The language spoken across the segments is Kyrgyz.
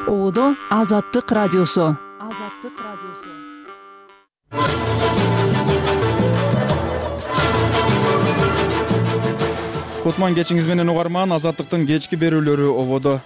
Оодо Азаттык радиосу. Кутман кечиңиз менен угарман. Азаттыктын кечки берүүлөрү ободо.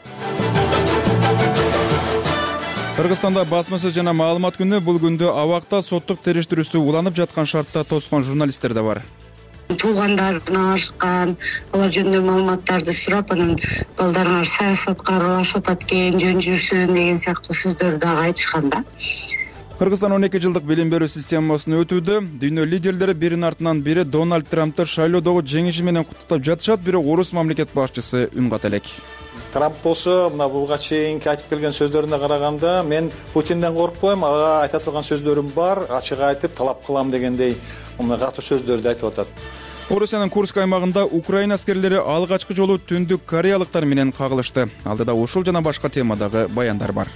Кыргызстанда басма сөз жана маалымат күнү. Бул күндө абакта соттук териштирүүсү уланып жаткан шартта тоскон журналисттер да бар. Туугандарына ашкан, алар жөнүндө маалыматтарды сурап, анан балдарыңар саясатка аралашып атат экен, жөн жүрсүн деген сыяктуу сөздөрдү дагы айтышкан да. Кыргызстан 12 жылдык билим берүү системасын өтүүдө. Дүйнө лидерлери биринин артынан бири Дональд Трампты шайлоодогу жеңиши менен куттуктап жатышат, бирок орус мамлекет башчысы үн ката элек. Трамп болсо, мына буга чейинки айтып келген сөздөрүнө караганда, мен Путинден коркпойм, ага айта турган сөздөрүм бар, ачык айтып талап кылам дегендей катуу сөздөрдү айтып атат. Орусиянын Курск аймагында Украина аскерлери алгачкы жолу түндүк кореялыктар менен кагылышты. Алдыда ушул жана башка темадагы баяндар бар.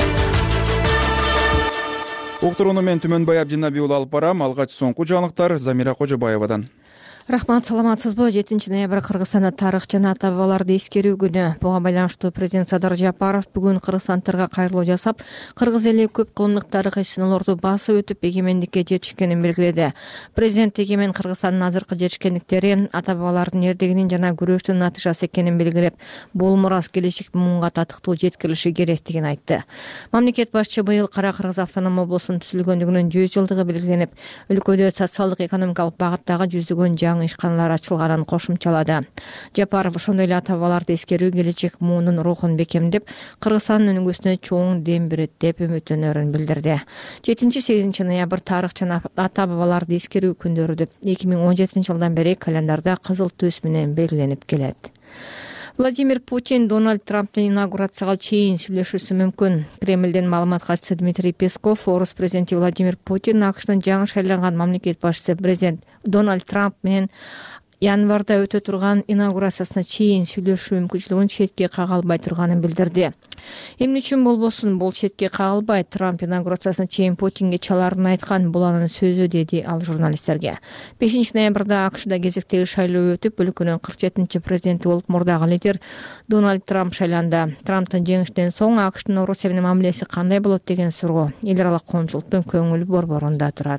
Уктурууну мен Түмөнбай Абдинаби уулу алып барам. Алгач соңку жаңылыктар Замира Кожобаевадан. Рахмат, саламатсызбы? 7 ноябрь Кыргызстанда тарых жана ата бабаларды эскерүү күнү. Буга байланыштуу президент Садыр Жапаров бүгүн кыргызстандыктарга кайрылуу жасап, кыргыз эли көп кылымдык тарыхый сыноолорду басып өтүп эгемендикке жетишкенин белгиледи. Президент эгемен Кыргызстандын азыркы жетишкендиктери ата бабалардын эрдегинин жана күрөштүн натыйжасы экенин белгилеп, бул мурас келечек муунга татыктуу жеткирилиши керектигин айтты. Мамлекет башчы быйыл Кара Кыргыз автоном облусунун түзүлгөндүгүнүн 100 жылдыгы белгиленип, өлкөдө социалдык экономикалык багыттагы жүздөгөн жаңы ишканалар ачылганын кошумчалады. Жапаров ошондой эле ата бабаларды эскерүү келечек муунун рухун бекемдеп, Кыргызстандын өнүгүүсүнө чоң дем берет деп үмүттөнөрүн билдирди. 7-8 ноябрь тарых жана ата бабаларды эскерүү күндөрү деп 2017 жылдан бери календарда кызыл түс менен белгиленип келет. Владимир Путин Дональд Трамптын инаугурацияга чейин сүйлөшүүсү мүмкүн. Кремлден маалымат катчысы Дмитрий Песков орус президенти Владимир Путин АКШтын жаңы шайланган мамлекет башчысы президент Дональд Трамп менен январда өтө турган инаугурациясына чейин сүйлөшүү мүмкүнчүлүгүн четке кага албай турганын билдирди. Эмне үчүн болбосун, бул четке кагылбайт. Трамп инаугурациясына чейин Путинге чалаарын айткан, бул анын сөзү, деди ал журналисттерге. 5 ноябрда АКШда кезектеги шайлоо өтүп, өлкөнүн 47-чи президенти болуп мурдагы лидер Дональд Трамп шайланды. Трамптын жеңишинен соң АКШтын Орусия менен мамилеси кандай болот деген суроо эл аралык коомчулуктун көңүл борборунда турат.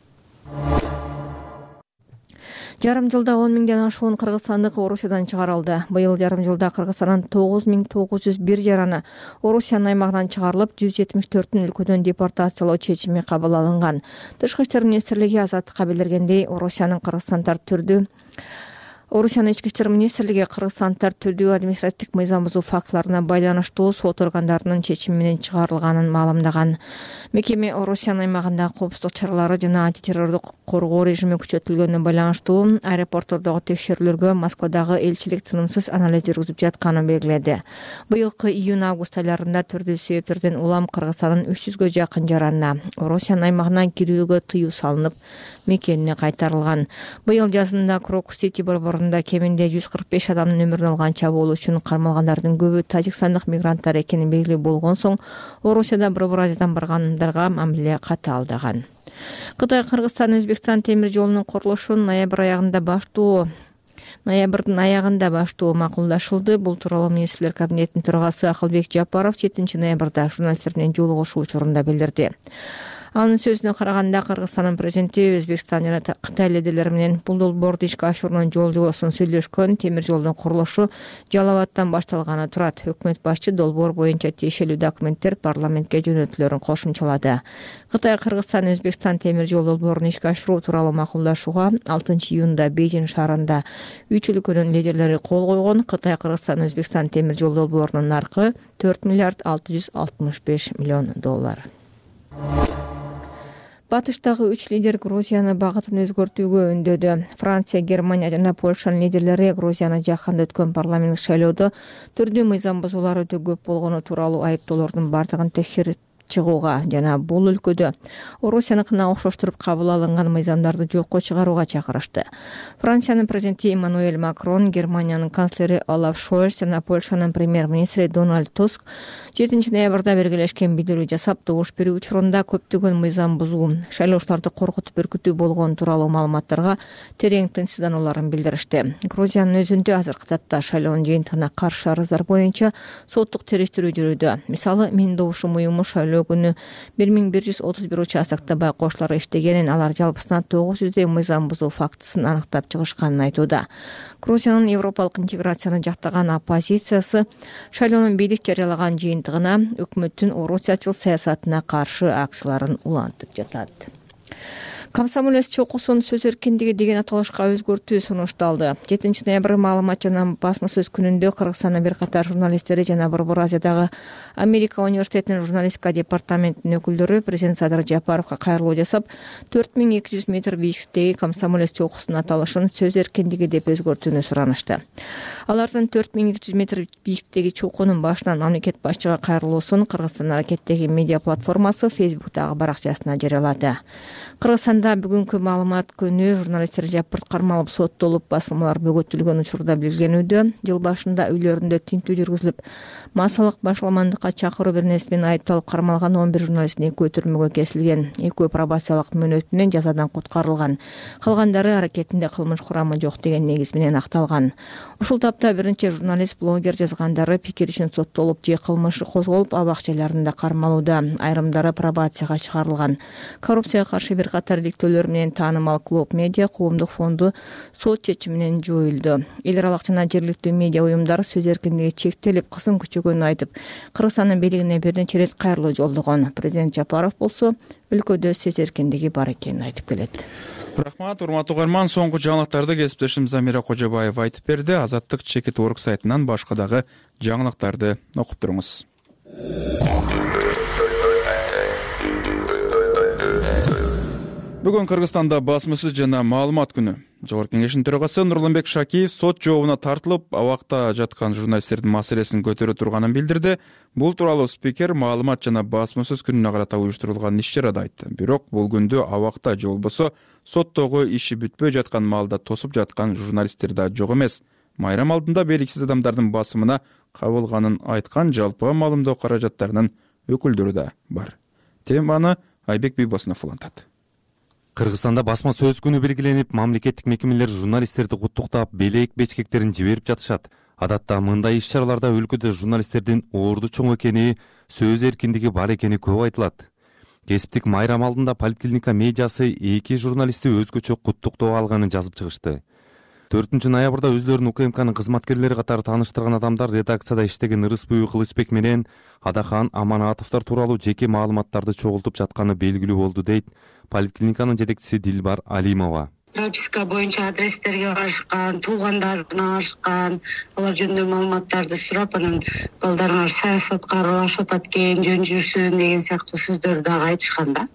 Жарым жылда 10 миңден ашуун кыргызстандык Орусиядан чыгарылды. Быйыл жарым жылда Кыргызстандан 9901 жараны Орусиянын аймагынан чыгарылып, 174 өлкөдөн депортациялоо чечими кабыл алынган. Тышкы иштер министрлиги азаттыкка билдиргендей, Орусиянын Ички иштер министрлиги кыргызстандыктар түрдүү административдик мыйзам бузуу фактыларына байланыштуу сот органдарынын чечими менен чыгарылганын маалымдаган. Мекеме Орусиянын аймагында коопсуздук чаралары жана антитеррордук коргоо режими күчөтүлгөнүнө байланыштуу аэропорттордогу текшерүүлөргө Москвадагы элчилик тынымсыз анализ жүргүзүп жатканын белгиледи. Быйылкы июнь-август айларында түрдүү себептерден улам Кыргызстандын 300гө жакын жаранына Орусиянын аймагынан кирүүгө тыюу салынып, мекенине кайтарылган. Быйыл жазында Крокус-Сити борборунда кеминде 145 адамдын өмүрүн алган чабуул үчүн кармалгандардын көбү тажикстандык мигранттар экени белгилүү болгон соң, Орусияда Борбор Азиядан баргандарга мамиле катаалдаган. Кытай-Кыргызстан Өзбекстан темир жолунун курулушун ноябрдын аягында баштоо макулдашылды. Бул тууралуу министрлер кабинетинин төрагасы Акылбек Жапаров 7 ноябрда журналисттер менен жолугушуу учурунда билдирди. Анын сөзүнө караганда, Кыргызстандын президенти Өзбекстан жана Кытай лидерлери менен бул долбоорду ишке ашыруунун жол жобосун сүйлөшкөн. Темир жолдун курулушу Жалал Абадтан башталганы турат. Өкмөт башчы долбоор боюнча тиешелүү документтер парламентке жөнөтүлөрүн кошумчалады. Кытай-Кыргызстан Өзбекстан темир жол долбоорун ишке ашыруу тууралуу макулдашууга 6 июнда Бейжин шаарында 3 өлкөнүн лидерлери кол койгон. Кытай-Кыргызстан Өзбекстан темир жол долбоорунун наркы $4 миллиард 665 миллион. Батыштагы 3 лидер Грузияны багытын өзгөртүүгө үндөдү. Франция, Германия жана Польшанын лидерлери Грузияны жакында өткөн парламенттик шайлоодо түрдүү мыйзам бузуулар өтө көп болгону тууралуу айыптоолордун бардыгын чыгууга жана бул өлкөдө Орусияныкына окшоштуруп кабыл алынган мыйзамдарды жокко чыгарууга чакырышты. Франциянын президенти Эммануэль Макрон, Германиянын канцлери Олаф Шольц жана Польшанын премьер-министри Дональд Туск 7 ноябрда бергелешкен билдирүү жасап, добуш берүү учурунда көптөгөн мыйзам бузуу, шайлоочуларды коркутуп үркүтүү болгон тууралуу маалыматтарга терең тынчсызданууларын билдиришти. Грузиянын өзүндө азыркы тапта шайлоонун жыйынтыгына каршы арыздар боюнча соттук териштирүү жүрүүдө. Мисалы, Менин добушум уюму шайлоо күнү 1131 участокто байкоочулар иштегенин, алар жалпысынан 900 мыйзам бузуу фактысын аныктап чыгышканын айтууда. Грузиянын европалык интеграцияны жактаган оппозициясы шайлоонун бийлик жарыялаган жыйынтыгына өкмөттүн орусиячыл саясатына каршы акцияларын улантып жатат. Комсомолец чокусун сөз эркиндиги деген аталышка өзгөртүү сунушталды. 7 ноябрь маалымат жана басма сөз күнүндө Кыргызстандын бир катар журналисттери жана Борбор Азиядагы Америка университетинин журналистика департаментинин өкүлдөрү президент Садыр Жапаровго кайрылуу жасап, 4200 метр бийиктиктеги Комсомолец чокусунун аталышын сөз эркиндиги деп өзгөртүүнү суранышты. Алардын 4200 метр бийиктиктеги чокунун башынан мамлекет башчыга кайрылуусун Кыргызстан аракеттеги медиа платформасы Facebook'тагы баракчасына жарыялады. Кыргызстанда бүгүнкү маалымат күнү журналисттер жапырт кармалып соттолуп, басылмалар бөгөтүлгөн учурда билгенүүдө, жыл башында үйлөрүндө тинтүү жүргүзүлүп, массалык башаламандыкка чакыруу бир нерсе менен айыпталып кармалган 11 журналисттин экөө түрмөгө кесилген, экөө пробациялык мөөнөтүнөн жазадан куткарылган. Калгандары аракетинде кылмыш курамы жок деген негиз менен акталган. Ушул тапта биринчи журналист, блогер жазгандары пикир үчүн соттолуп же кылмышы козголуп, абак жайларында кармалууда, айрымдары пробацияга чыгарылган. Коррупцияга каршы бир катар иликтөөлөр менен таанымал Клуб Медиа коомдук фонду сот чечими менен жоюлду. Эл аралык жана жергиликтүү медиа уюмдар сөз эркиндиги чектелип, кысым күчөгөнүн айтып, Кыргызстандын бийлигине бир нече ирет кайрылуу жолдогон. Президент Жапаров болсо өлкөдө сөз эркиндиги бар экенин айтып келет. Рахмат, урматтуу угарман. Соңку жаңылыктарды кесиптешим Замира Кожобаева айтып берди. Азаттык Чекит.org сайтынан башка дагы жаңылыктарды окуп туруңуз. Бүгүн Кыргызстанда басма сөз жана маалымат күнү. Жогорку Кеңештин төрагасы Нурланбек Шакиев сот жообуна тартылып, абакта жаткан журналисттердин маселесин көтөрө турганын билдирди. Бул тууралуу спикер маалымат жана басма сөз күнүнө карата уюштурулган иш-чарада айтты. Бирок бул күндө абакта же болбосо соттогу иши бүтпөй жаткан маалда тосуп жаткан журналисттер да жок эмес. Майрам алдында белгисиз адамдардын басымына кабылганын айткан жалпы маалымдоо каражаттарынын өкүлдөрү да бар. Теманы Айбек Бийбосунов улантат. Кыргызстанда басма сөз күнү белгиленип, мамлекеттик мекемелер журналисттерди куттуктап, белек бечкектерин жиберип жатышат. Адатта мындай иш-чараларда өлкөдө журналисттердин орду чоң экени, сөз эркиндиги бар экени көп айтылат. Кесиптик майрам алдында Поликлиника медиасы 2 журналистти өзгөчө куттуктоо алганын жазып чыгышты. 4 ноябрда өзлөрүн УКМКнын кызматкерлери катары тааныштырган адамдар редакцияда иштеген Ырысбүй Кылычбек менен Адахан Аманатовдор тууралуу жеке маалыматтарды чогултуп жатканы белгилүү болду, дейт Поликлиниканын жетекчиси Дилбар Алимова. Прописка боюнча адрестерге барышкан, туугандарына барышкан, алар жөнүндө маалыматтарды сурап, анан балдарыңар саясатка аралашып атат экен, жөн жүрсүн деген сыяктуу сөздөрдү дагы айтышкан да.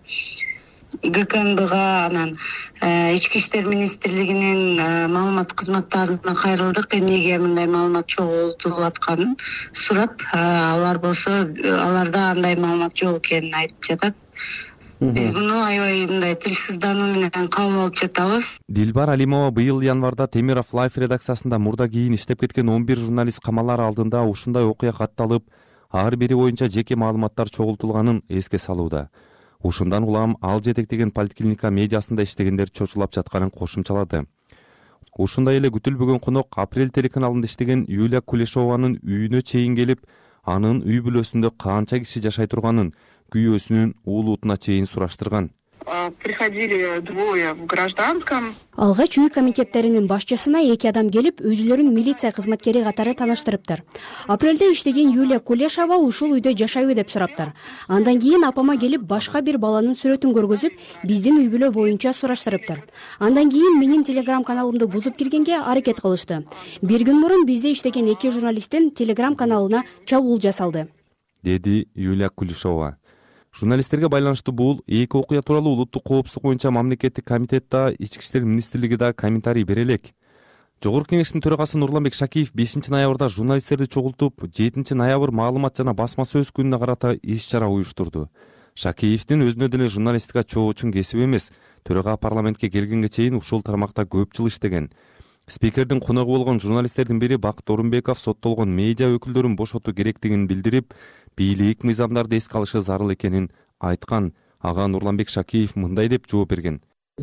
ГКНБга, анан Ички иштер министрлигинин маалымат кызматтарына кайрылдык, эмнеге мындай маалымат чогултулуп атканын сурап, алар болсо аларда андай маалымат жок экенин айтып жатат. Биз буну аябай мындай тилсиздануу менен кабыл алып жатабыз. Дилбар Алимова быйыл январда Темиров Лайф редакциясында мурда кийин иштеп кеткен 11 журналист камалар алдында ушундай окуя катталып, ар бири боюнча жеке маалыматтар чогултулганын эске салууда. Ушундан улам ал жетектеген Поликлиника медиасында иштегендер чочулап жатканын кошумчалады. Ушундай эле күтүлбөгөн конок Апрель телеканалында иштеген Юлия Кулешованын үйүнө чейин келип, анын үй бүлөсүндө канча киши жашай турганын, күйөөсүнүн уулутуна чейин сураштырган. Приходили двое в гражданском. Алгач үй комитеттеринин башчысына 2 адам келип, өзүлөрүн милиция кызматкери катары тааныштырыптыр. Апрелде иштеген Юлия Кулешова ушул үйдө жашайбы деп сураптыр. Андан кийин апама келип, башка бир баланын сүрөтүн көргөзүп, биздин үй бүлө боюнча сураштырыптыр. Андан кийин менин телеграм каналымды бузуп киргенге аракет кылышты. Бир күн мурун бизде иштеген 2 журналисттин телеграм каналына чабуул жасалды, деди Юлия Кулешова. Журналисттерге байланыштуу бул 2 окуя тууралуу улуттук коопсуздук боюнча мамлекеттик комитет да, Ички иштер министрлиги да комментарий бере элек. Жогорку Кеңештин төрагасы Нурланбек Шакиев 5-ноябрда журналисттерди чогултуп, 7-ноябрь маалымат жана басма сөз күнүнө карата иш-чара уюштурду. Шакиевдин өзүнө деле журналистика чогуучун кесип эмес, төрага парламентке келгенге чейин ушул тармакта көп жыл иштеген. Спикердин коногу болгон журналисттердин бири Бакыт Орунбеков соттолгон медиа өкүлдөрүн бошотуу керектигин билдирип, бийлик мыйзамдарды эске алышы зарыл экенин айткан. Ага Нурланбек Шакиев мындай деп жооп берген.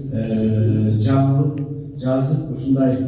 Жазып ушундай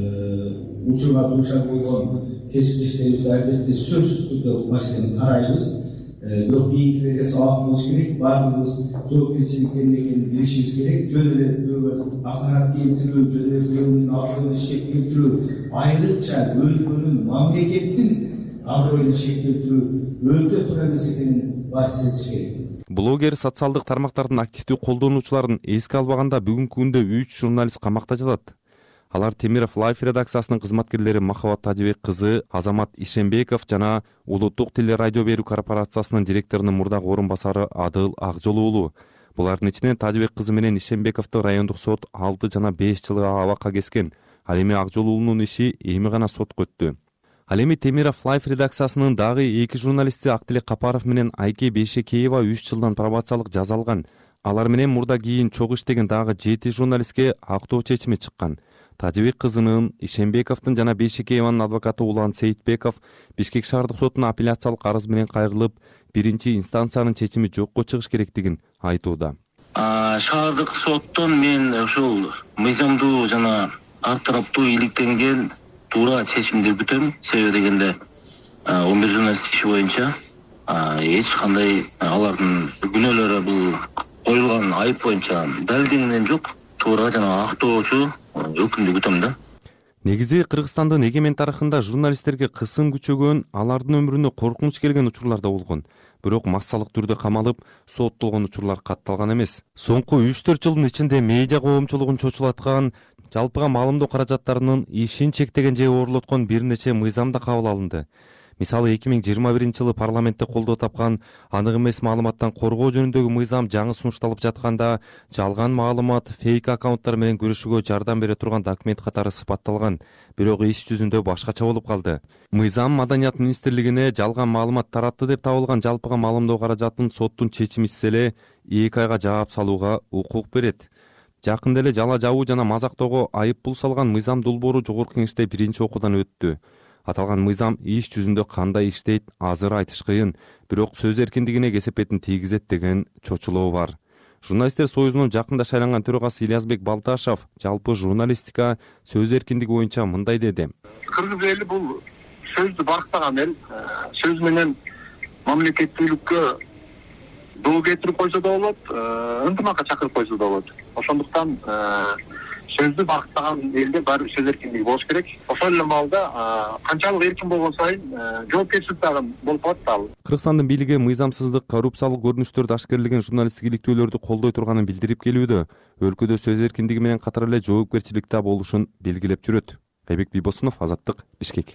учурга дуушар болгон кесиптештерибизди албетте сөзсүз түрдө маселени карайбыз. Бирок кийинкилерге сабак болуш керек, баардыгыбыз жоопкерчиликке экенин билишибиз керек. Жөн эле бирөөгө акарат келтирүү, жөн эле бирөөнүн аброюна шек келтирүү, айрыкча өлкөнүн, мамлекеттин аброюна шек келтирүү өтө туура эмес экенин баары сезиш керек. Блогер социалдык тармактардын активдүү колдонуучуларын эске албаганда бүгүнкү күндө 3 журналист камакта жатат. Алар Темиров Лайф редакциясынын кызматкерлери Махабат Тажыбек кызы, Азамат Ишенбеков жана Улуттук телерадио берүү корпорациясынын директорунун мурдагы орун басары Адыл Акжол уулу. Булардын ичинен Тажыбек кызы менен Ишенбековду райондук сот 6 жана 5 жылга абакка кескен. Ал эми Акжол уулунун иши эми гана сотко өттү. Ал эми Темиров Лайф редакциясынын дагы 2 журналисти Актилек Капаров менен Айке Бейшекеева 3 жылдан пробациялык жаза алган. Алар менен мурда кийин чогуу иштеген дагы 7 журналистке актоо чечими чыккан. Тажыбек кызынын, Ишенбековдун жана Бейшекееванын адвокаты Улан Сейитбеков Бишкек шаардык сотуна апелляциялык арыз менен кайрылып, биринчи инстанциянын чечими жокко чыгыш керектигин айтууда. Шаардык соттон мен ушул мыйзамдуу жана ар тараптуу иликтенген туура чечимди күтөм. Себеби дегенде 11 журналист иши боюнча эч кандай алардын күнөөлөрү бул коюлган айып боюнча далилденгени жок. Туура жана актоочу өкүмдү күтөм да. Негизи Кыргызстандын эгемен тарыхында журналисттерге кысым күчөгөн, алардын өмүрүнө коркунуч келген учурлар да болгон. Бирок массалык түрдө камалып, соттолгон учурлар катталган эмес. Соңку 3-4 жылдын ичинде медиа коомчулугун чочулаткан, жалпыга маалымдоо каражаттарынын ишин чектеген же ooрлоткон бир нече мыйзам да кабыл алынды. Мисалы 2021-жылы парламентте колдоо тапкан анык эмес маалыматтан коргоо жөнүндөгү мыйзам жаңы сунушталып жатканда, жалган маалымат, фейк аккаунттар менен күрөшүүгө жардам бере турган документ катары сыпатталган. Бирок иш жүзүндө башкача болуп калды. Мыйзам Маданият министрлигине жалган маалымат таратты деп табылган жалпыга маалымдоо каражатын соттун чечими эле 2 айга жаап салууга укук берет. Жакында эле жала жабуу жана мазактоого айып пул салган мыйзам долбоору Жогорку Кеңеште биринчи окуудан өттү. Аталган мыйзам иш жүзүндө кандай иштейт азыр айтыш кыйын, бирок сөз эркиндигине кесепетин тийгизет деген чочулоо бар. Журналисттер союзунун жакында шайланган төрагасы Ильязбек Балташев жалпы журналистика сөз эркиндиги боюнча мындай деди. Кыргыз эли бул сөздү барктаган эл, сөз менен мамлекеттүүлүккө доо кетирип койсо да болот, ынтымакка чакырып койсо да болот. Ошондуктан сөздү барктаган элде баары сөз эркиндиги болуш керек. Ошол эле маалда канчалык эркин болгон сайын жоопкерчилик дагы болуп калат да. Кыргызстандын бийлиги мыйзамсыздык, коррупциялык көрүнүштөрдү ашкерлеген журналисттик иликтөөлөрдү колдой турганын билдирип келүүдө. Өлкөдө сөз эркиндиги менен катар эле жоопкерчилик да болушун белгилеп жүрөт. Айбек Бийбосунов, Азаттык, Бишкек.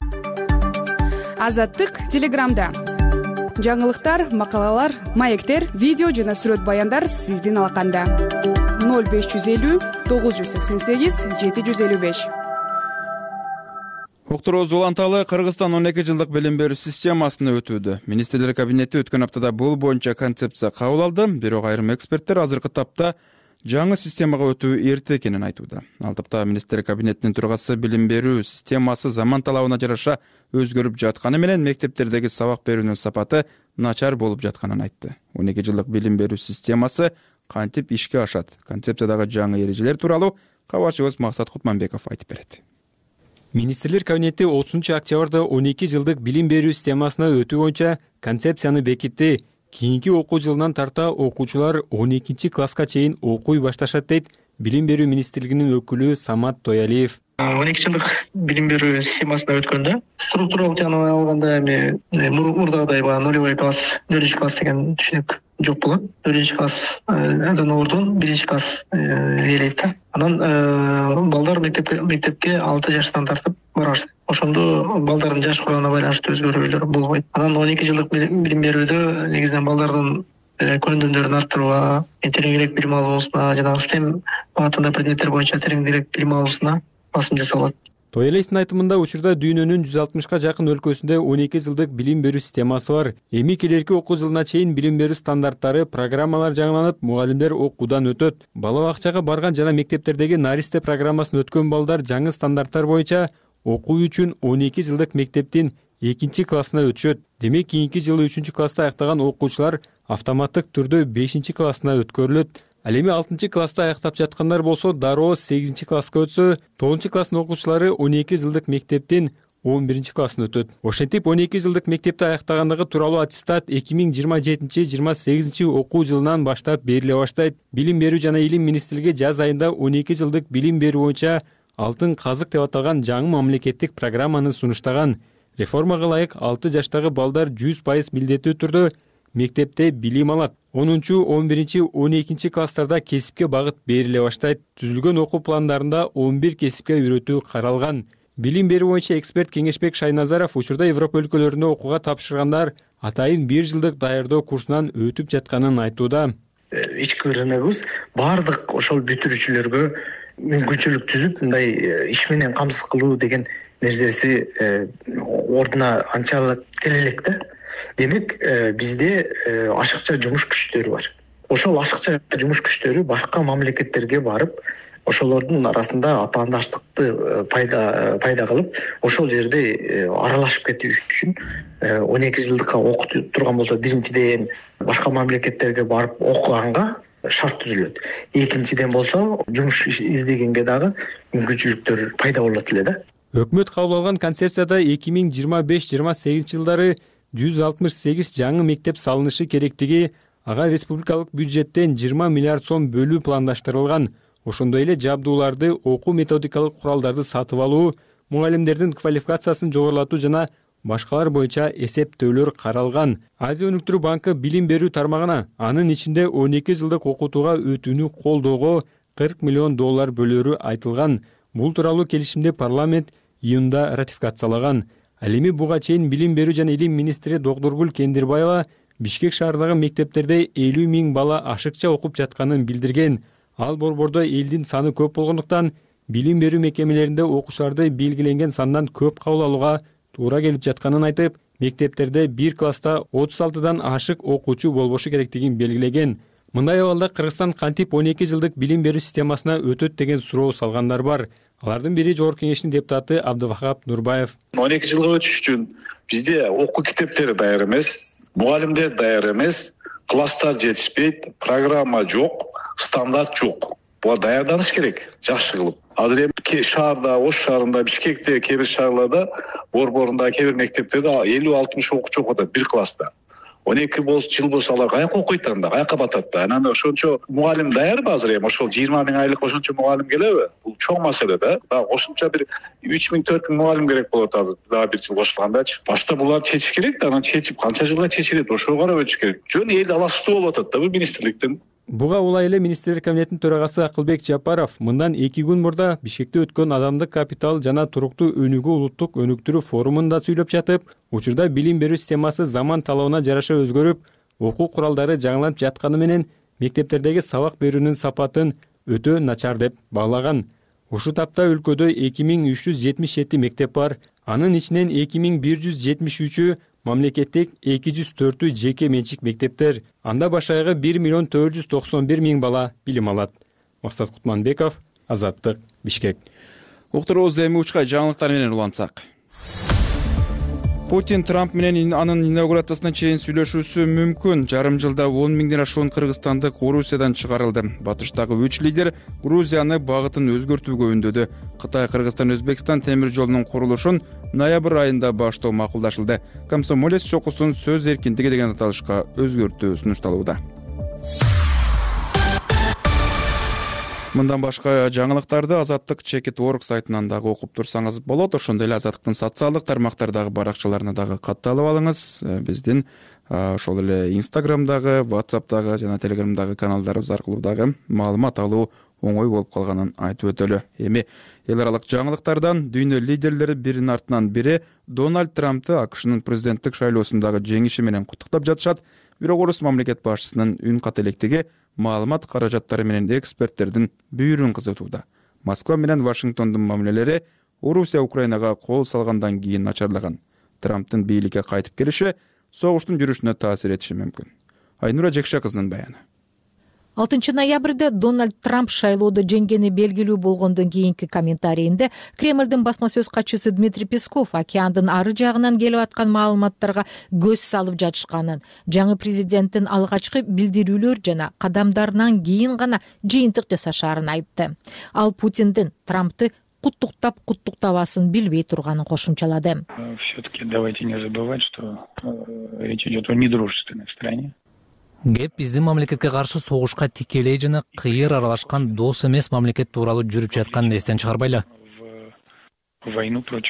Азаттык Телеграмда. Жаңылыктар, макалалар, маектер, видео жана сүрөт баяндар сиздин алаканда. 0550 988 755. Уктурубуз уланталы Кыргызстан 12 жылдык билим берүү системасына өтүүдө. Министрлер кабинети өткөн аптада бул боюнча концепция кабыл алды, бирок айрым эксперттер азыркы тапта жаңы системага өтүү эрте экенин айтууда. Ал тапта министрлер кабинетинин төрагасы билим берүү системасы заман талабына жараша өзгөрүп жатканы менен мектептердеги сабак берүүнүн сапаты начар болуп жатканын айтты. 12 жылдык билим берүү системасы кантип ишке ашат? Концепциядагы жаңы эрежелер тууралуу кабарчыбыз Максат Кутманбеков айтып берет. Министрлер кабинети 30-октябрда 12 жылдык билим берүү системасына өтүү боюнча концепцияны бекитти. Кийинки окуу жылынан тарта окуучулар 12 класска чейин окуй башташат дейт билим берүү министрлигинин өкүлү Самат Тоялиев. 12 жылдык билим берүү системасына өткөндө структуралык жагынан алганда эми мурдагыдай баягы нулевой класс, 4 класс деген түшүнүк жок болот. 4 класс андан ордун 1 класс ээлейт да. Анан балдар мектепке 6 жаштан тартып барат. Ошондо балдардын жаш курамына байланыштуу өзгөрүүлөр болбойт. Анан 12 жылдык билим берүүдө негизинен балдардын көндүмдөрүн арттырууга, тереңирээк билим алуусуна жана STEM багытында предметтер боюнча тереңирээк билим алуусуна басым жасалат. Тоелевдин айтымында учурда дүйнөнүн 160ка жакын өлкөсүндө 12 жылдык билим берүү системасы бар. Эми келерки окуу жылына чейин билим берүү стандарттары, программалар жаңыланып, мугалимдер окуудан өтөт. Бала бакчага барган жана мектептердеги наристе программасын өткөн балдар жаңы стандарттар боюнча окуу үчүн 12 жылдык мектептин 2 классына өтүшөт. Демек, кийинки жылы 3 класста аяктаган окуучулар автоматтык түрдө 5 классына өткөрүлөт. Ал эми 6 класста аяктап жаткандар болсо, дароо 8 класска өтсө, 9 класстын окуучулары 12 жылдык мектептин 11 классына өтөт. Ошентип 12 жылдык мектепти аяктагандыгы тууралуу аттестат 2027-28 окуу жылынан баштап бериле баштайт. Билим берүү жана илим министрлиги жаз айында 12 жылдык билим берүү боюнча алтын казык деп аталган жаңы мамлекеттик программаны сунуштаган. Реформага ылайык 6 жаштагы балдар 100% милдеттүү түрдө мектепте билим алат. 10-11-12 класстарда кесипке багыт бериле баштайт. Түзүлгөн окуу пландарында 11 кесипке үйрөтүү каралган. Билим берүү боюнча эксперт Кеңешбек Шайназаров учурда Европа өлкөлөрүндө окууга тапшыргандар атайын 1 жылдык даярдоо курсунан өтүп жатканын айтууда. Ички ырыныбыз бардык ошол бүтүрүүчүлөргө мүмкүнчүлүк түзүп, мындай иш менен камсыз кылуу деген нерсеси ордуна анчалык келе элек да. Демек, бизде ашыкча жумуш күчтөрү бар. Ошол ашыкча жумуш күчтөрү башка мамлекеттерге барып, ошолордун арасында атаандаштыкты пайда кылып, ошол жерде аралашып кетүү үчүн 12 жылдыкка окутуп турган болсо, биринчиден башка мамлекеттерге барып окуганга шарт түзүлөт. Экинчиден болсо, жумуш издегенге дагы мүмкүнчүлүктөр пайда болот эле да. Өкмөт кабыл алган концепцияда 2025-28 жылдары 168 жаңы мектеп салынышы керектиги, ага республикалык бюджеттен 20 миллиард сом бөлүү пландаштырылган. Ошондой эле жабдууларды, окуу методикалык куралдарды сатып алуу, мугалимдердин квалификациясын жогорулатуу жана башкалар боюнча эсептөөлөр каралган. Азия өнүктүрүү банкы билим берүү тармагына, анын ичинде 12 жылдык окутууга өтүүнү колдоого $40 миллион бөлөрү айтылган. Бул тууралуу келишимди парламент июнда ратификациялаган. Ал эми буга чейин билим берүү жана илим министри Докторгүл Кендирбаева Бишкек шаарындагы мектептерде 50 000 бала ашыкча окуп жатканын билдирген. Ал борбордо элдин саны көп болгондуктан билим берүү мекемелеринде окуучуларды белгиленген сандан көп кабыл алууга туура келип жатканын айтып, мектептерде 1 класста 36дан ашык окуучу болбошу керектигин белгилеген. Мындай абалда Кыргызстан кантип 12 жылдык билим берүү системасына өтөт деген суроо салгандар бар. Алардын бири Жогорку Кеңештин депутаты Абдывахап Нурбаев. 12 жылга өтүш үчүн бизде окуу китептери даяр эмес, мугалимдер даяр эмес, класстар жетишпейт, программа жок, стандарт жок. Буга даярданыш керек, жакшы кылып. Азыр эми шаарда, Ош шаарында, Бишкекте, кээ бир шаарларда, борборунда, кээ бир мектептерде 50-60 окуучу окуп атат бир класста. 12 жыл болсо алар каяка окуйт анда, каяка батат да. Анан ошончо мугалим даярбы азыр эми? Ошол 20 000 айлык ошончо мугалим келеби? Бул чоң маселе да. Дагы кошумча бир 3 000 4 000 мугалим керек болот азыр. Дагы бир жыл кошулгандачы. Башта буларды чечиш керек да, анан чечип канча жылга чечилет, ошого карап өтүш керек. Жөн эл аластуу болуп атат да бул министрликтен. Буга улай эле министрлер кабинетинин төрагасы Акылбек Жапаров мындан 2 күн мурда Бишкекте өткөн адамдык капитал жана туруктуу өнүгүү улуттук өнүктүрүү форумунда сүйлөп жатып, учурда билим берүү системасы заман талабына жараша өзгөрүп, окуу куралдары жаңыланып жатканы менен мектептердеги сабак берүүнүн сапатын өтө начар деп баалаган. Ушул тапта өлкөдө 2377 мектеп бар. Анын ичинен 2173-ü мамлекеттик, 204-ü жеке менчик мектептер. Анда башайгы 1 491 000 бала билим алат. Максат Кутманбеков, Азаттык, Бишкек. Уктуруубузду эми учкай жаңылыктар менен улантсак. Путин Трамп менен анын инаугурациясына чейин сүйлөшүүсү мүмкүн. Жарым жылда 10 000ден ашуун кыргызстандык Орусиядан чыгарылды. Батыштагы 3 лидер Грузияны багытын өзгөртүүгө үндөдү. Кытай, Кыргызстан, Өзбекстан темир жолунун курулушун ноябрь айында баштоо макулдашылды. Комсомолец чокусун сөз эркиндиги деген аталышка өзгөртүү сунушталууда. Мындан башка жаңылыктарды Азаттык Чекит.org сайтынан дагы окуп турсаңыз болот. Ошондой эле Азаттыктын социалдык тармактардагы баракчаларына дагы катталып алыңыз. Биздин ошол эле Инстаграмдагы, WhatsAppдагы жана Телеграмдагы каналдарыбыз аркылуу дагы маалымат алуу оңой болуп калганын айтып өтөлү. Эми эл аралык жаңылыктардан дүйнө лидерлери биринин артынан бири Дональд Трампты АКШнын президенттик шайлоосундагы жеңиши менен куттуктап жатышат. Бирок орус мамлекет башчысынын үн кателектиги маалымат каражаттары менен эксперттердин бүйүрүн кызытууда. Москва менен Вашингтондун мамилелери Орусия Украинага кол салгандан кийин начарлаган. Трамптын бийликке кайтып келиши согуштун жүрүшүнө таасир этиши мүмкүн. Айнура Жекше кызынын баяны. 6 ноябрда Дональд Трамп шайлоодо жеңгени белгилүү болгондон кийинки комментарийинде Кремлдин басма сөз катчысы Дмитрий Песков океандын ары жагынан келип аткан маалыматтарга көз салып жатышканын, жаңы президенттин алгачкы билдирүүлөр жана кадамдарынан кийин гана жыйынтык жасашаарын айтты. Ал Путиндин Трампты куттуктабасын билбей турганын кошумчалады. Все-таки давайте не забывать, что речь идет о недружественной стране. Кеп биздин мамлекетке каршы согушка тикелей жана кыйыр аралашкан дос эмес мамлекет тууралуу жүрүп жатканын эстен чыгарбайлы. Войну против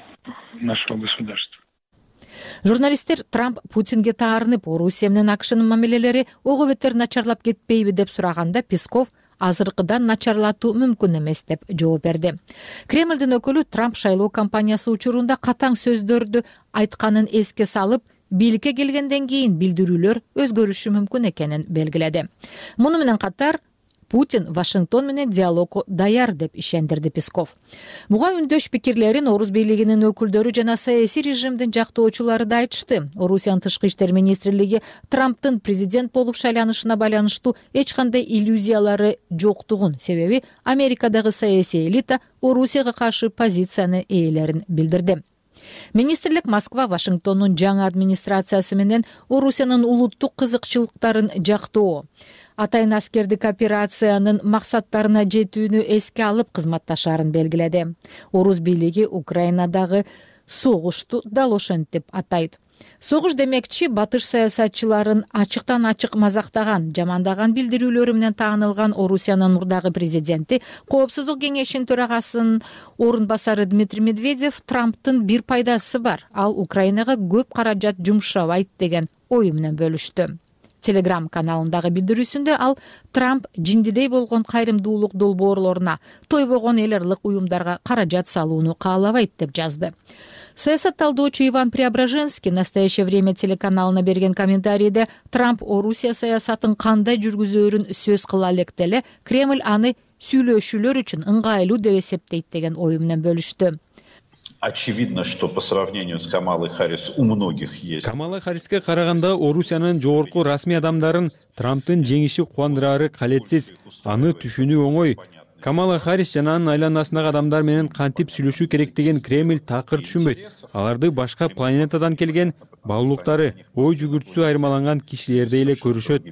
нашего государства. Журналисттер Трамп Путинге таарынып, Орусия менен АКШнын мамилелери ого бетер начарлап кетпейби деп сураганда Песков азыркыдан начарлатуу мүмкүн эмес деп жооп берди. Кремлдин өкүлү Трамп шайлоо кампаниясы учурунда катаң сөздөрдү айтканын эске салып, бийликке келгенден кийин билдирүүлөр өзгөрүшү мүмкүн экенин белгиледи. Муну менен катар Путин Вашингтон менен диалогго даяр деп ишендирди Песков. Буга үндөш пикирлерин Орус бийлигинин өкүлдөрү жана саясий режимдин жактоочулары да айтышты. Орусиянын тышкы иштер министрлиги Трамптын президент болуп шайланышына байланыштуу эч кандай иллюзиялары жоктугун, себеби Америкадагы саясий элита Орусияга каршы позицияны ээлерин билдирди. Министрлик Москва Вашингтондун жаңы администрациясы менен Орусиянын улуттук кызыкчылыктарын жактоо, атайын аскердик операциянын максаттарына жетүүнү эске алып кызматташаарын белгиледи. Орус бийлиги Украинадагы согушту дал ошентип атайт. Согуш демекчи батыш саясатчыларын ачыктан ачык мазактаган, жамандаган билдирүүлөрү менен таанылган Орусиянын мурдагы президенти, Коопсуздук кеңешинин төрагасынын орун басары Дмитрий Медведев Трамптын бир пайдасы бар, ал Украинага көп каражат жумшабайт деген ою менен бөлүштү. Телеграм каналындагы билдирүүсүндө ал Трамп жиндидей болгон кайрымдуулук долбоорлоруна, тойбогон эл арлык уюмдарга каражат салууну каалабайт деп жазды. Саясат талдоочу Иван Преображенский «Настоящее время» телеканалына берген комментарийде Трамп Орусия саясатын кандай жүргүзөөрүн сөз кыла электе эле Кремль аны сүйлөшүүлөр үчүн ыңгайлуу деп эсептейт деген ою менен бөлүштү. Очевидно, что по сравнению с Камалой Харрис у многих есть. Камала Харриске караганда Орусиянын жогорку расмий адамдарын Трамптын жеңиши кубандырары калетсиз, аны түшүнүү оңой. Камала Харрис жана анын айланасындагы адамдар менен кантип сүйлөшүү керек деген Кремль такыр түшүнбөйт. Аларды башка планетадан келген баалуулуктары, ой жүгүртүүсү айырмаланган кишилердей эле көрүшөт.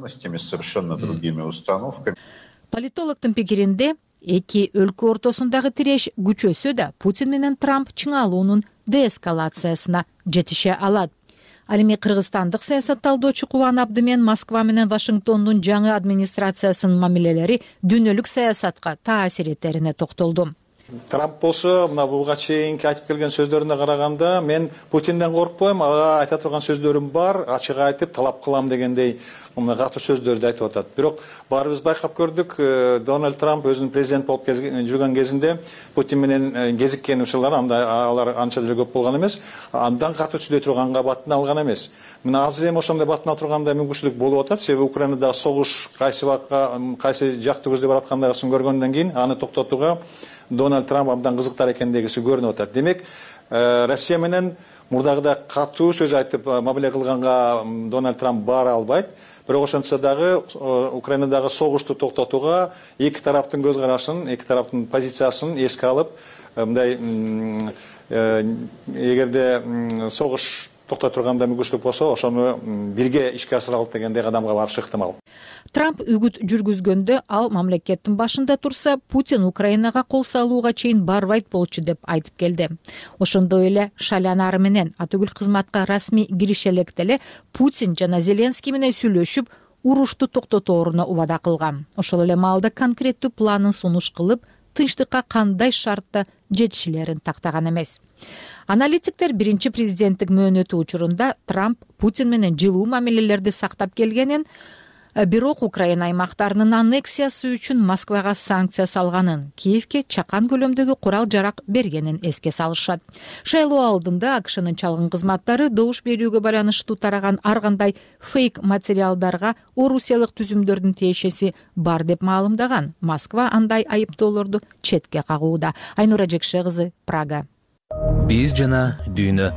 Политологдун пикиринде эки өлкө ортосундагы тиреш күчөсө да Путин менен Трамп чыңалуунун деэскалациясына жетише алат. Ал эми кыргызстандык саясатталдоочу Кубан Абдымен Москва менен Вашингтондун жаңы администрациясынын мамилелери дүйнөлүк саясатка таасир этерине токтолду. Трамп болсо мына буга чейинки айтып келген сөздөрүнө караганда мен Путинден коркпойм, ага айта турган сөздөрүм бар, ачык айтып талап кылам дегендей мына катуу сөздөрдү айтып атат. Бирок баарыбыз байкап көрдүк, Дональд Трамп өзүнүн президент болуп жүргөн кезинде Путин менен кезиккен учурлар, алар анча деле көп болгон эмес, андан катуу сүйлөй турганга батын алган эмес. Мына азыр эми ошондой батын ала тургандай мүмкүнчүлүк болуп атат, себеби Украинадагы согуш кайсы жакты көздөп бараткандыгын көргөндөн кийин аны токтотууга Дональд Трамп абдан кызыктар экендигиси көрүнүп атат. Демек, Россия менен мурдагыдай катуу сөз айтып мамиле кылганга Дональд Трамп бара албайт. Бирок ошентсе дагы Украинадагы согушту токтотууга эки тараптын көз карашын, эки тараптын позициясын эске алып, мындай эгерде согуш токтой турганда мүмкүнчүлүк болсо, ошону бирге ишке ашыралык дегендей кадамга барышы ыктымал. Трамп үгүт жүргүзгөндө ал мамлекеттин башында турса, Путин Украинага кол салууга чейин барбайт болчу деп айтып келди. Ошондой эле шайланары менен атүгүл кызматка расмий киреше электе эле Путин жана Зеленский менен сүйлөшүп, урушту токтотооруна убада кылган. Ошол эле маалда конкреттүү планын сунуш кылып, тынчтыкка кандай шартта жетишилерин тактаган эмес. Аналитиктер биринчи президенттик мөөнөтү учурунда Трамп Путин менен жылуу мамилелерди сактап келгенин, Бирок Украина аймактарынын аннексиясы үчүн Москвага санкция салганын, Киевке чакан көлөмдөгү курал жарак бергенин эске салышат. Шайлоо алдында АКШнын чалгын кызматтары добуш берүүгө байланыштуу тараган ар кандай фейк материалдарга орусиялык түзүмдөрдүн тиешеси бар деп маалымдаган. Москва андай айыптоолорду четке кагууда. Айнура Жекше кызы, Прага. Биз жана дүйнө.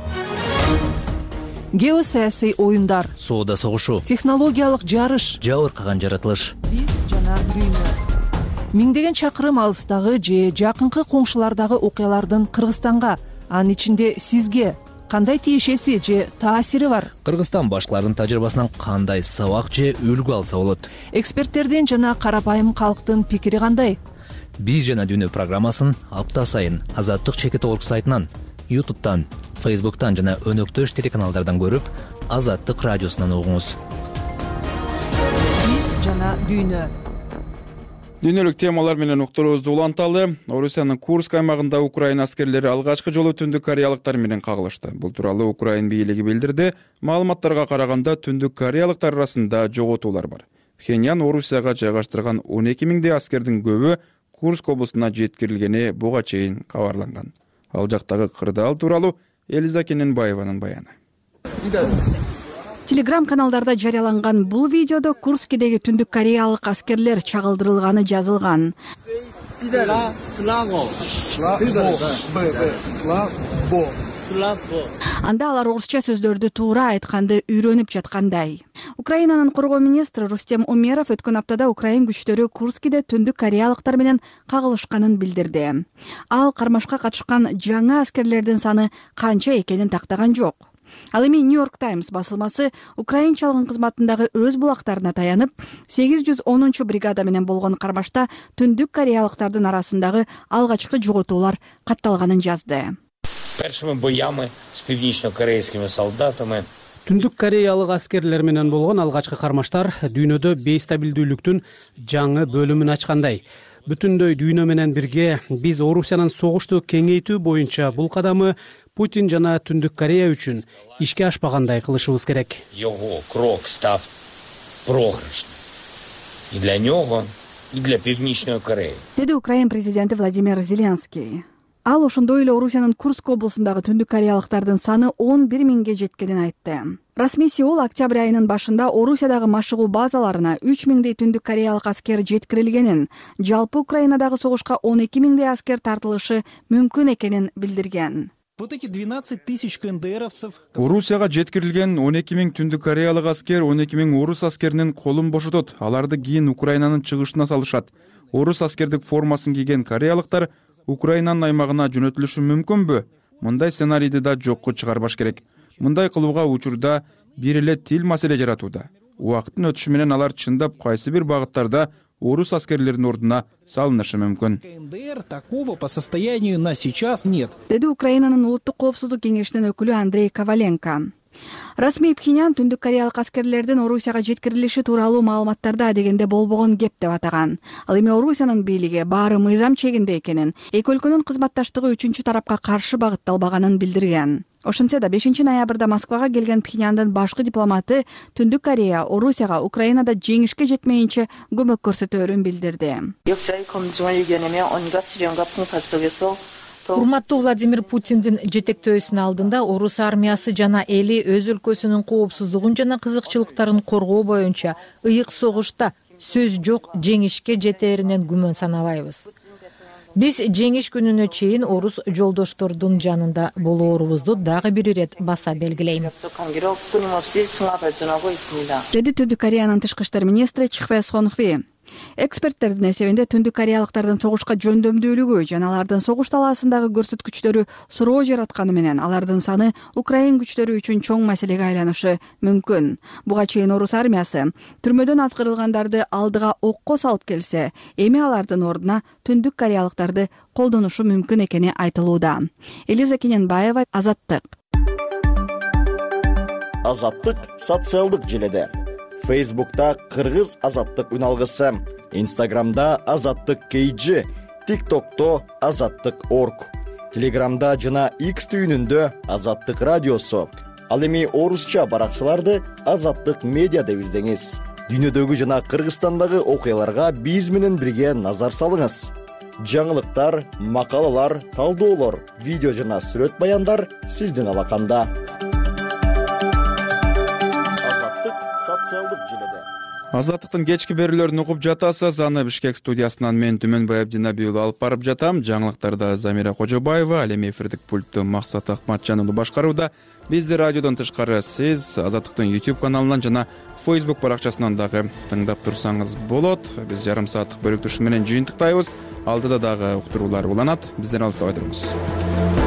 Геосаясий оюндар, Соода согушу, технологиялык жарыш, жабыркаган жаратылыш. Биз жана дүйнө. Миңдеген чакырым алыстагы же жакынкы коңшулардагы окуялардын Кыргызстанга, анын ичинде сизге кандай тиешеси же таасири бар? Кыргызстан башкаларынын тажрыйбасынан кандай сабак же үлгү алса болот? Эксперттердин жана карапайым калктын пикири кандай? Биз жана дүйнө программасын апта сайын Азаттык чекит орг сайтынан, YouTube'тан, Facebook'тан жана өнөктөш телеканалдардан көрүп, Азаттык радиосунан угуңуз. Биз жана дүйнө. Дүйнөлүк темалар менен уктуруубузду уланталы. Орусиянын Курск аймагында Украина аскерлери алгачкы жолу Түндүк кореялыктар менен кагылышты. Бул тууралуу Украин бийлиги билдирди. Маалыматтарга караганда Түндүк кореялыктар арасында жоготуулар бар. Пхеньян Орусияга жайгаштырган 12 миңдей аскердин көбү Курск облусуна жеткирилгени буга чейин кабарланган. Ал жактагы кырдаал тууралуу Элиза Кененбаеванын баяны. Телеграм каналдарда жарыяланган бул видеодо Курскидеги Түндүк кореялык аскерлер чагылдырылганы жазылган. Анда алар орусча сөздөрдү туура айтканды үйрөнүп жаткандай. Украинанын коргоо министри Рустем Умеров өткөн аптада Украин күчтөрү Курскиде Түндүк кореялыктар менен кагылышканын билдирди. Ал кармашка катышкан жаңы аскерлердин саны канча экенин тактаган жок. Ал эми New York Times басылмасы Украин чалгын кызматындагы өз булактарына таянып, 810 бригада менен болгон кармашта Түндүк кореялыктардын арасындагы алгачкы жоготуулар катталганын жазды. Першими боями з північно-корейськими солдатами. Түндүк кореялык аскерлер менен болгон алгачкы кармаштар дүйнөдө бейстабилдүүлүктүн жаңы бөлүмүн ачкандай. Бүтүндөй дүйнө менен бирге биз Орусиянын согушту кеңейтүү боюнча бул кадамы Путин жана Түндүк Корея үчүн ишке ашпагандай кылышыбыз керек. Його крок став програшным. И для него, и для Північної Кореи. Деди Украин президенти Владимир Зеленский. Ал ошондой эле Орусиянын Курск облусундагы Түндүк кореялыктардын саны 11 миңге жеткенин айтты. Расмий Сеул октябрь айынын башында Орусиядагы машыгуу базаларына 3 миңдей Түндүк кореялык аскер жеткирилгенин, жалпы Украинадагы согушка 12 миңдей аскер тартылышы мүмкүн экенин билдирген. Вот эти 12 тысяч КНДРовцев. Орусияга жеткирилген 12 миң Түндүк кореялык аскер 12 миң орус аскеринин колун бошотот. Аларды кийин Украинанын чыгышына салышат. Орус аскердик формасын кийген кореялыктар Украинанын аймагына жөнөтүлүшү мүмкүнбү? Мындай сценарийди да жокко чыгарбаш керек. Мындай кылууга учурда бир эле тил маселе жаратууда. Убакыттын өтүшү менен алар чындап кайсы бир багыттарда орус аскерлеринин ордуна салынышы мүмкүн. КНДР такого по состоянию на сейчас нет. Деди Украинанын улуттук коопсуздук кеңешинин өкүлү Андрей Коваленко. Расмий Пхеньян Түндүк кореялык аскерлердин Орусияга жеткирилиши тууралуу маалыматтарда дегенде болбогон кеп деп атаган. Ал эми Орусиянын бийлиги баары мыйзам чегинде экенин, эки өлкөнүн кызматташтыгы үчүнчү тарапка каршы багытталбаганын билдирген. Ошентсе да 5 ноябрда Москвага келген Пхеньяндын башкы дипломаты Түндүк Корея Орусияга Украинада жеңишке жетмейинче көмөк көрсөтөөрүн билдирди. Урматтуу Владимир Путиндин жетектөөсүнүн алдында орус армиясы жана эли өз өлкөсүнүн коопсуздугун жана кызыкчылыктарын коргоо боюнча ыйык согушта сөз жок жеңишке жетээринен күмөн санабайбыз. Биз жеңиш күнүнө чейин орус жолдоштордун жанында болоорубузду дагы бир ирет баса белгилейм. Деди Түндүк Кореянын тышкы иштер министри Чхве Сонхви. Эксперттердин эсебинде Түндүк кореялыктардын согушка жөндөмдүүлүгү жана алардын согуш талаасындагы көрсөткүчтөрү суроо жаратканы менен алардын саны Украин күчтөрү үчүн чоң маселеге айланышы мүмкүн. Буга чейин орус армиясы түрмөдөн азгырылгандарды алдыга окко салып келсе, эми алардын ордуна Түндүк кореялыктарды колдонушу мүмкүн экени айтылууда. Элиза Кененбаева, Азаттык. Азаттык социалдык желеде. Facebook'ta Kırgız Azatlık Ünalgısı, Instagram'da Azatlık KG, TikTok'ta Azatlık.org, Telegram'da jana X tүйүнүндө Azatlık Radyosu, al эми орусча баракчыларды Azatlık Media деп издеңиз. дүйнөдөгү жана Кыргызстандагы окуяларга биз менен бирге назар салыңыз. Жаңылыктар, макалалар, талдоолор, видео жана сүрөт баяндар сиздин алаканда. Азаттык социалдык желеде. Азаттыктын кечки берүүлөрүн угуп жатасыз. Аны Бишкек студиясынан мен Түмөнбай Абдинабий уулу алып барып жатам. Жаңылыктарда Замира Кожобаева, ал эми эфирдик пультту Максат Акматжан уулу башкарууда. Бизди радиодон тышкары сиз Азаттыктын YouTube каналынан жана Facebook баракчасынан дагы тыңдап турсаңыз болот. Биз жарым сааттык бөлүктүш менен жыйынтыктайбыз. Алдыда дагы уктуруулар уланат. Бизден алыстабай туруңуз.